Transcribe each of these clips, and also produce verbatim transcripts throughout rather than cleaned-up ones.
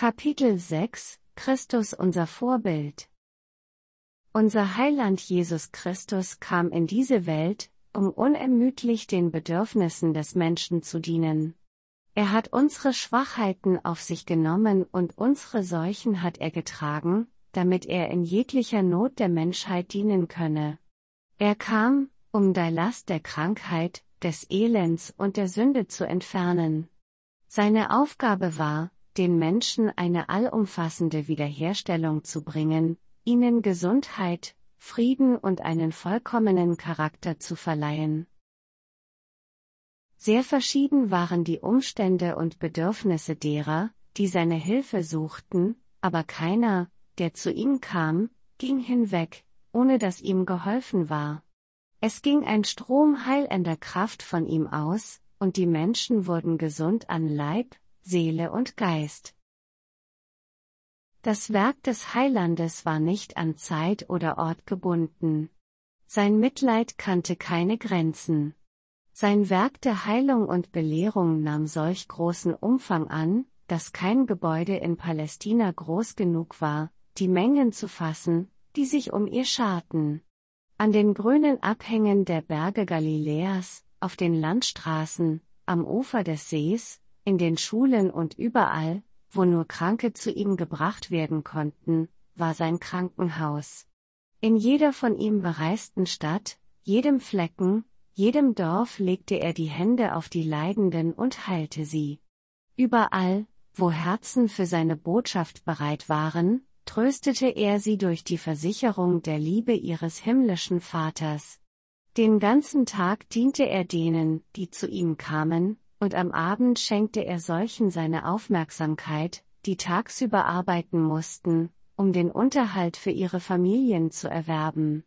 Kapitel sechs Christus unser Vorbild. Unser Heiland Jesus Christus kam in diese Welt, um unermüdlich den Bedürfnissen des Menschen zu dienen. Er hat unsere Schwachheiten auf sich genommen und unsere Seuchen hat er getragen, damit er in jeglicher Not der Menschheit dienen könne. Er kam, um die Last der Krankheit, des Elends und der Sünde zu entfernen. Seine Aufgabe war, den Menschen eine allumfassende Wiederherstellung zu bringen, ihnen Gesundheit, Frieden und einen vollkommenen Charakter zu verleihen. Sehr verschieden waren die Umstände und Bedürfnisse derer, die seine Hilfe suchten, aber keiner, der zu ihm kam, ging hinweg, ohne dass ihm geholfen war. Es ging ein Strom heilender Kraft von ihm aus, und die Menschen wurden gesund an Leib, Seele und Geist. Das Werk des Heilandes war nicht an Zeit oder Ort gebunden. Sein Mitleid kannte keine Grenzen. Sein Werk der Heilung und Belehrung nahm solch großen Umfang an, dass kein Gebäude in Palästina groß genug war, die Mengen zu fassen, die sich um ihr scharten. An den grünen Abhängen der Berge Galiläas, auf den Landstraßen, am Ufer des Sees, in den Schulen und überall, wo nur Kranke zu ihm gebracht werden konnten, war sein Krankenhaus. In jeder von ihm bereisten Stadt, jedem Flecken, jedem Dorf legte er die Hände auf die Leidenden und heilte sie. Überall, wo Herzen für seine Botschaft bereit waren, tröstete er sie durch die Versicherung der Liebe ihres himmlischen Vaters. Den ganzen Tag diente er denen, die zu ihm kamen, und am Abend schenkte er solchen seine Aufmerksamkeit, die tagsüber arbeiten mussten, um den Unterhalt für ihre Familien zu erwerben.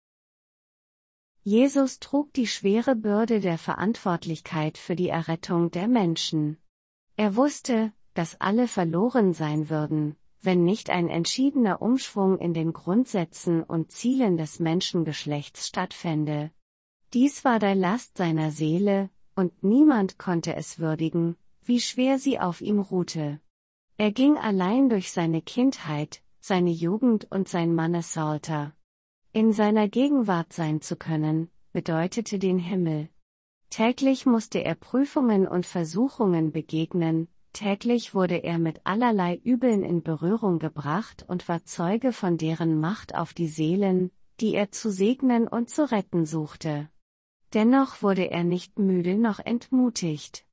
Jesus trug die schwere Bürde der Verantwortlichkeit für die Errettung der Menschen. Er wusste, dass alle verloren sein würden, wenn nicht ein entschiedener Umschwung in den Grundsätzen und Zielen des Menschengeschlechts stattfände. Dies war die Last seiner Seele, und niemand konnte es würdigen, wie schwer sie auf ihm ruhte. Er ging allein durch seine Kindheit, seine Jugend und sein Mannesalter. In seiner Gegenwart sein zu können, bedeutete den Himmel. Täglich musste er Prüfungen und Versuchungen begegnen, täglich wurde er mit allerlei Übeln in Berührung gebracht und war Zeuge von deren Macht auf die Seelen, die er zu segnen und zu retten suchte. Dennoch wurde er nicht müde noch entmutigt.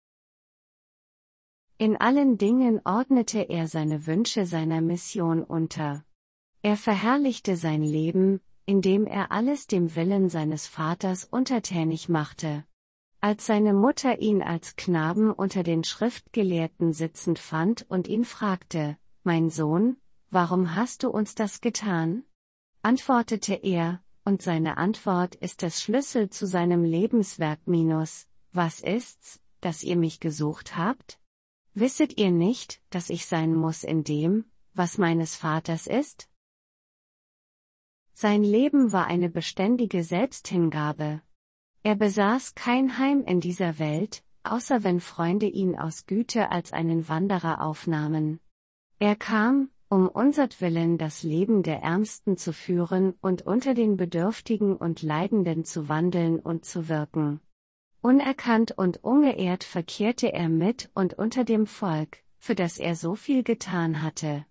In allen Dingen ordnete er seine Wünsche seiner Mission unter. Er verherrlichte sein Leben, indem er alles dem Willen seines Vaters untertänig machte. Als seine Mutter ihn als Knaben unter den Schriftgelehrten sitzend fand und ihn fragte, »Mein Sohn, warum hast du uns das getan?« antwortete er, und seine Antwort ist der Schlüssel zu seinem Lebenswerk minus, »Was ist's, dass ihr mich gesucht habt? Wisset ihr nicht, dass ich sein muss in dem, was meines Vaters ist?« Sein Leben war eine beständige Selbsthingabe. Er besaß kein Heim in dieser Welt, außer wenn Freunde ihn aus Güte als einen Wanderer aufnahmen. Er kam, um unsertwillen das Leben der Ärmsten zu führen und unter den Bedürftigen und Leidenden zu wandeln und zu wirken. Unerkannt und ungeehrt verkehrte er mit und unter dem Volk, für das er so viel getan hatte.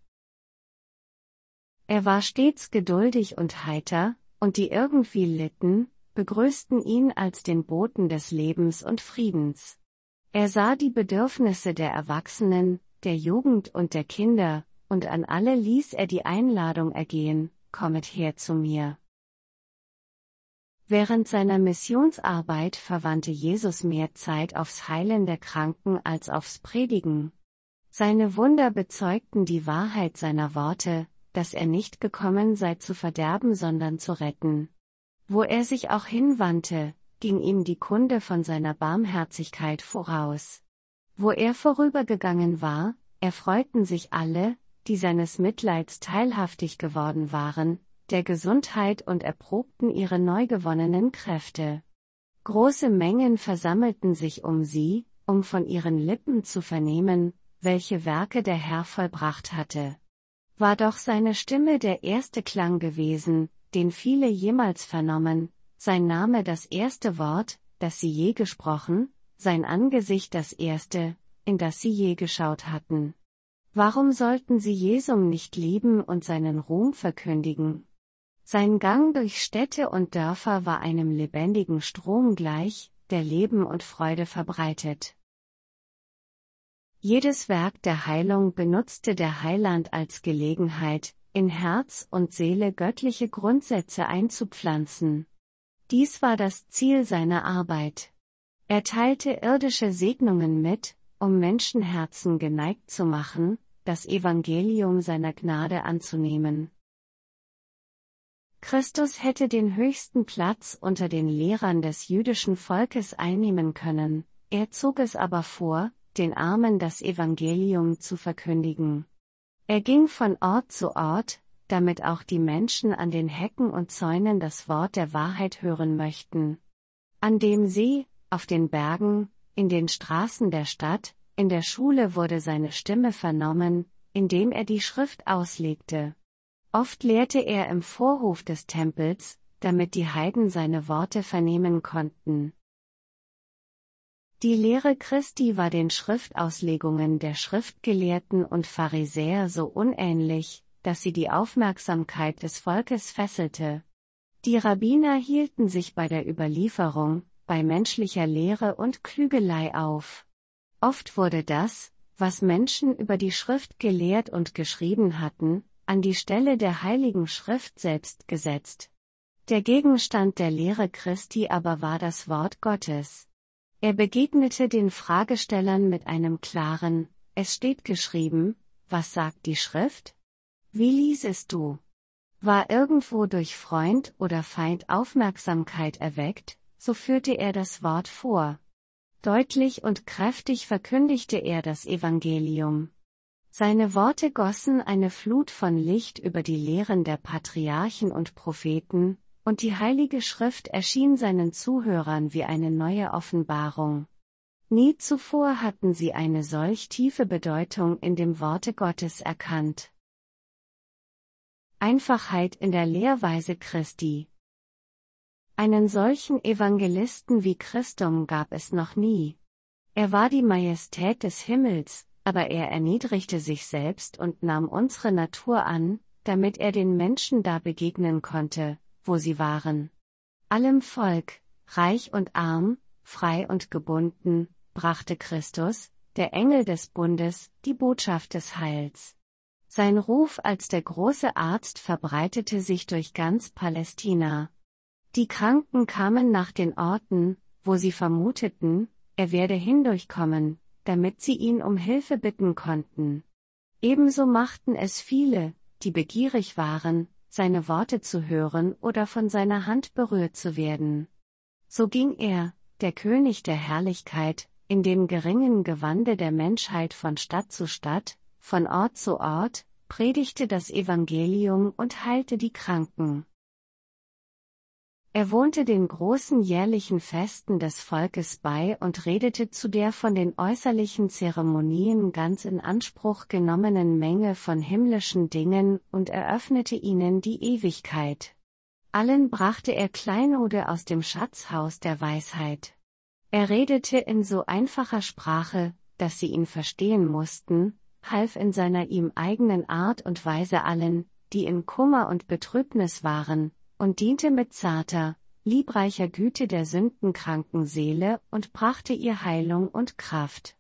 Er war stets geduldig und heiter, und die irgendwie litten, begrüßten ihn als den Boten des Lebens und Friedens. Er sah die Bedürfnisse der Erwachsenen, der Jugend und der Kinder, und an alle ließ er die Einladung ergehen, »Kommet her zu mir«. Während seiner Missionsarbeit verwandte Jesus mehr Zeit aufs Heilen der Kranken als aufs Predigen. Seine Wunder bezeugten die Wahrheit seiner Worte, dass er nicht gekommen sei zu verderben, sondern zu retten. Wo er sich auch hinwandte, ging ihm die Kunde von seiner Barmherzigkeit voraus. Wo er vorübergegangen war, erfreuten sich alle, die seines Mitleids teilhaftig geworden waren, der Gesundheit und erprobten ihre neu gewonnenen Kräfte. Große Mengen versammelten sich um sie, um von ihren Lippen zu vernehmen, welche Werke der Herr vollbracht hatte. War doch seine Stimme der erste Klang gewesen, den viele jemals vernommen, sein Name das erste Wort, das sie je gesprochen, sein Angesicht das erste, in das sie je geschaut hatten. Warum sollten sie Jesum nicht lieben und seinen Ruhm verkündigen? Sein Gang durch Städte und Dörfer war einem lebendigen Strom gleich, der Leben und Freude verbreitet. Jedes Werk der Heilung benutzte der Heiland als Gelegenheit, in Herz und Seele göttliche Grundsätze einzupflanzen. Dies war das Ziel seiner Arbeit. Er teilte irdische Segnungen mit, um Menschenherzen geneigt zu machen, das Evangelium seiner Gnade anzunehmen. Christus hätte den höchsten Platz unter den Lehrern des jüdischen Volkes einnehmen können, er zog es aber vor, den Armen das Evangelium zu verkündigen. Er ging von Ort zu Ort, damit auch die Menschen an den Hecken und Zäunen das Wort der Wahrheit hören möchten. An dem See, auf den Bergen, in den Straßen der Stadt, in der Schule wurde seine Stimme vernommen, indem er die Schrift auslegte. Oft lehrte er im Vorhof des Tempels, damit die Heiden seine Worte vernehmen konnten. Die Lehre Christi war den Schriftauslegungen der Schriftgelehrten und Pharisäer so unähnlich, dass sie die Aufmerksamkeit des Volkes fesselte. Die Rabbiner hielten sich bei der Überlieferung, bei menschlicher Lehre und Klügelei auf. Oft wurde das, was Menschen über die Schrift gelehrt und geschrieben hatten, an die Stelle der Heiligen Schrift selbst gesetzt. Der Gegenstand der Lehre Christi aber war das Wort Gottes. Er begegnete den Fragestellern mit einem klaren, es steht geschrieben, was sagt die Schrift? Wie liesest du? War irgendwo durch Freund oder Feind Aufmerksamkeit erweckt, so führte er das Wort vor. Deutlich und kräftig verkündigte er das Evangelium. Seine Worte gossen eine Flut von Licht über die Lehren der Patriarchen und Propheten, und die Heilige Schrift erschien seinen Zuhörern wie eine neue Offenbarung. Nie zuvor hatten sie eine solch tiefe Bedeutung in dem Worte Gottes erkannt. Einfachheit in der Lehrweise Christi. Einen solchen Evangelisten wie Christum gab es noch nie. Er war die Majestät des Himmels, aber er erniedrigte sich selbst und nahm unsere Natur an, damit er den Menschen da begegnen konnte, wo sie waren. Allem Volk, reich und arm, frei und gebunden, brachte Christus, der Engel des Bundes, die Botschaft des Heils. Sein Ruf als der große Arzt verbreitete sich durch ganz Palästina. Die Kranken kamen nach den Orten, wo sie vermuteten, er werde hindurchkommen, damit sie ihn um Hilfe bitten konnten. Ebenso machten es viele, die begierig waren, seine Worte zu hören oder von seiner Hand berührt zu werden. So ging er, der König der Herrlichkeit, in dem geringen Gewande der Menschheit von Stadt zu Stadt, von Ort zu Ort, predigte das Evangelium und heilte die Kranken. Er wohnte den großen jährlichen Festen des Volkes bei und redete zu der von den äußerlichen Zeremonien ganz in Anspruch genommenen Menge von himmlischen Dingen und eröffnete ihnen die Ewigkeit. Allen brachte er Kleinode aus dem Schatzhaus der Weisheit. Er redete in so einfacher Sprache, dass sie ihn verstehen mussten, half in seiner ihm eigenen Art und Weise allen, die in Kummer und Betrübnis waren, und diente mit zarter, liebreicher Güte der sündenkranken Seele und brachte ihr Heilung und Kraft.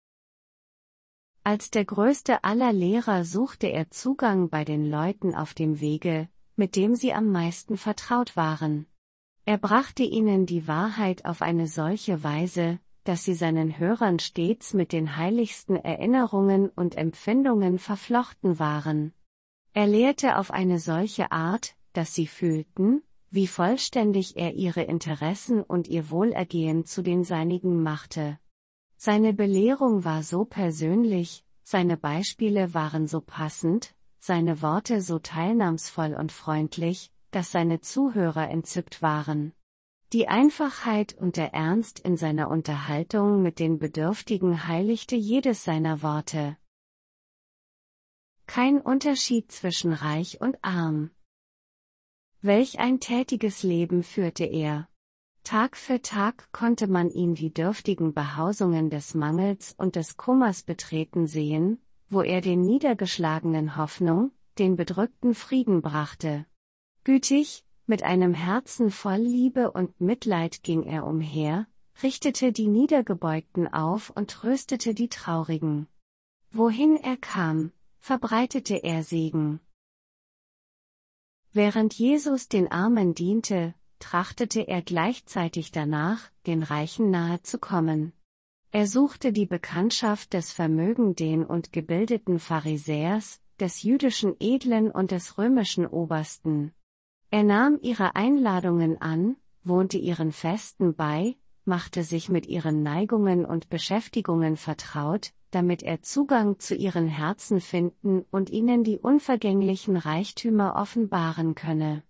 Als der größte aller Lehrer suchte er Zugang bei den Leuten auf dem Wege, mit dem sie am meisten vertraut waren. Er brachte ihnen die Wahrheit auf eine solche Weise, dass sie seinen Hörern stets mit den heiligsten Erinnerungen und Empfindungen verflochten waren. Er lehrte auf eine solche Art, dass sie fühlten, wie vollständig er ihre Interessen und ihr Wohlergehen zu den seinigen machte. Seine Belehrung war so persönlich, seine Beispiele waren so passend, seine Worte so teilnahmsvoll und freundlich, dass seine Zuhörer entzückt waren. Die Einfachheit und der Ernst in seiner Unterhaltung mit den Bedürftigen heiligte jedes seiner Worte. kein Unterschied zwischen reich und arm. Welch ein tätiges Leben führte er. Tag für Tag konnte man ihn die dürftigen Behausungen des Mangels und des Kummers betreten sehen, wo er den Niedergeschlagenen Hoffnung, den Bedrückten Frieden brachte. Gütig, mit einem Herzen voll Liebe und Mitleid ging er umher, richtete die Niedergebeugten auf und tröstete die Traurigen. Wohin er kam, verbreitete er Segen. Während Jesus den Armen diente, trachtete er gleichzeitig danach, den Reichen nahe zu kommen. Er suchte die Bekanntschaft des vermögenden und gebildeten Pharisäers, des jüdischen Edlen und des römischen Obersten. Er nahm ihre Einladungen an, wohnte ihren Festen bei, machte sich mit ihren Neigungen und Beschäftigungen vertraut, damit er Zugang zu ihren Herzen finden und ihnen die unvergänglichen Reichtümer offenbaren könne.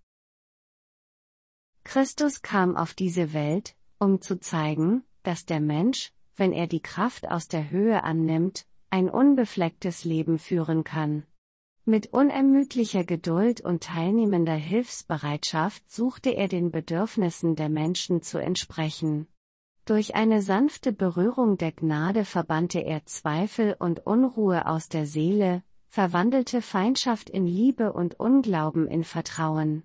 Christus kam auf diese Welt, um zu zeigen, dass der Mensch, wenn er die Kraft aus der Höhe annimmt, ein unbeflecktes Leben führen kann. Mit unermüdlicher Geduld und teilnehmender Hilfsbereitschaft suchte er den Bedürfnissen der Menschen zu entsprechen. Durch eine sanfte Berührung der Gnade verbannte er Zweifel und Unruhe aus der Seele, verwandelte Feindschaft in Liebe und Unglauben in Vertrauen.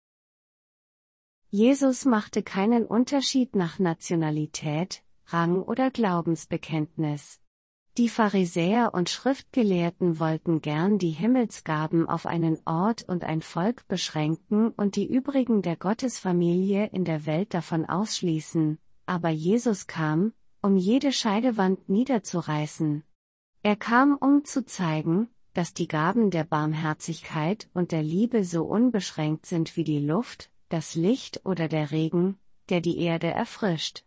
Jesus machte keinen Unterschied nach Nationalität, Rang oder Glaubensbekenntnis. Die Pharisäer und Schriftgelehrten wollten gern die Himmelsgaben auf einen Ort und ein Volk beschränken und die übrigen der Gottesfamilie in der Welt davon ausschließen, aber Jesus kam, um jede Scheidewand niederzureißen. Er kam, um zu zeigen, dass die Gaben der Barmherzigkeit und der Liebe so unbeschränkt sind wie die Luft, das Licht oder der Regen, der die Erde erfrischt.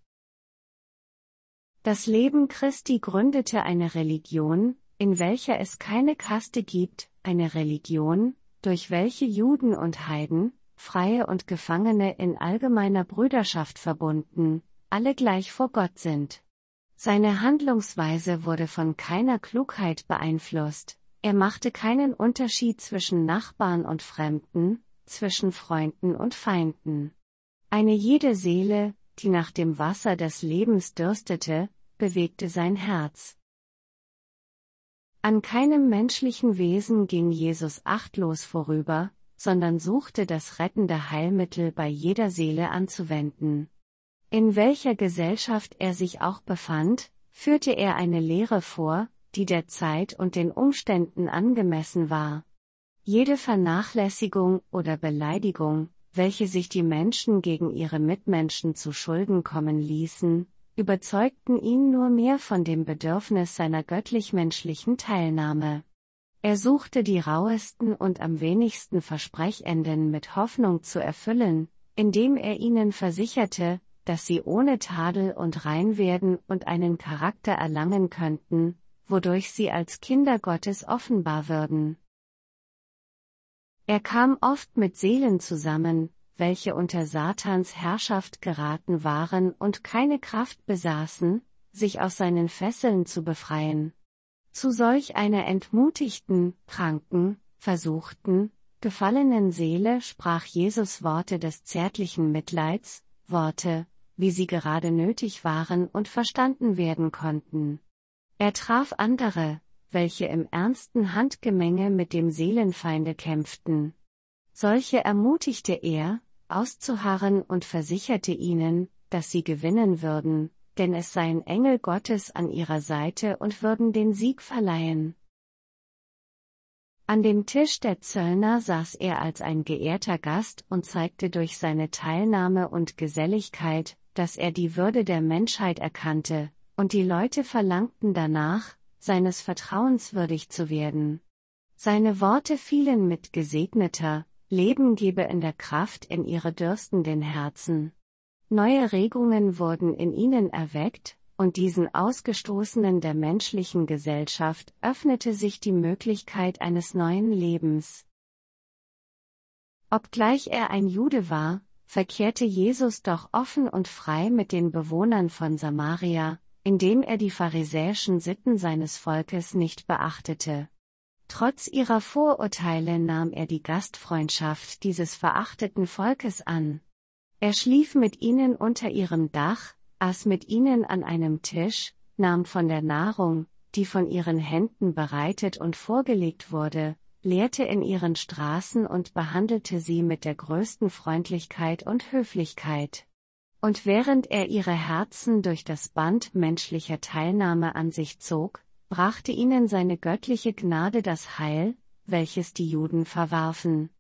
Das Leben Christi gründete eine Religion, in welcher es keine Kaste gibt, eine Religion, durch welche Juden und Heiden, Freie und Gefangene in allgemeiner Brüderschaft verbunden, alle gleich vor Gott sind. Seine Handlungsweise wurde von keiner Klugheit beeinflusst, er machte keinen Unterschied zwischen Nachbarn und Fremden, zwischen Freunden und Feinden. Eine jede Seele, die nach dem Wasser des Lebens dürstete, bewegte sein Herz. An keinem menschlichen Wesen ging Jesus achtlos vorüber, sondern suchte das rettende Heilmittel bei jeder Seele anzuwenden. In welcher Gesellschaft er sich auch befand, führte er eine Lehre vor, die der Zeit und den Umständen angemessen war. Jede Vernachlässigung oder Beleidigung, welche sich die Menschen gegen ihre Mitmenschen zu Schulden kommen ließen, überzeugten ihn nur mehr von dem Bedürfnis seiner göttlich-menschlichen Teilnahme. Er suchte die rauesten und am wenigsten Versprechenden mit Hoffnung zu erfüllen, indem er ihnen versicherte, dass sie ohne Tadel und rein werden und einen Charakter erlangen könnten, wodurch sie als Kinder Gottes offenbar würden. Er kam oft mit Seelen zusammen, welche unter Satans Herrschaft geraten waren und keine Kraft besaßen, sich aus seinen Fesseln zu befreien. Zu solch einer entmutigten, kranken, versuchten, gefallenen Seele sprach Jesus Worte des zärtlichen Mitleids, Worte, wie sie gerade nötig waren und verstanden werden konnten. Er traf andere, welche im ernsten Handgemenge mit dem Seelenfeinde kämpften. Solche ermutigte er, auszuharren und versicherte ihnen, dass sie gewinnen würden, denn es seien Engel Gottes an ihrer Seite und würden den Sieg verleihen. An dem Tisch der Zöllner saß er als ein geehrter Gast und zeigte durch seine Teilnahme und Geselligkeit, dass er die Würde der Menschheit erkannte, und die Leute verlangten danach, seines Vertrauens würdig zu werden. Seine Worte fielen mit gesegneter, lebengebender Kraft in ihre dürstenden Herzen. Neue Regungen wurden in ihnen erweckt, und diesen Ausgestoßenen der menschlichen Gesellschaft öffnete sich die Möglichkeit eines neuen Lebens. Obgleich er ein Jude war, verkehrte Jesus doch offen und frei mit den Bewohnern von Samaria, indem er die pharisäischen Sitten seines Volkes nicht beachtete. Trotz ihrer Vorurteile nahm er die Gastfreundschaft dieses verachteten Volkes an. Er schlief mit ihnen unter ihrem Dach, aß mit ihnen an einem Tisch, nahm von der Nahrung, die von ihren Händen bereitet und vorgelegt wurde, lehrte in ihren Straßen und behandelte sie mit der größten Freundlichkeit und Höflichkeit. Und während er ihre Herzen durch das Band menschlicher Teilnahme an sich zog, brachte ihnen seine göttliche Gnade das Heil, welches die Juden verwarfen.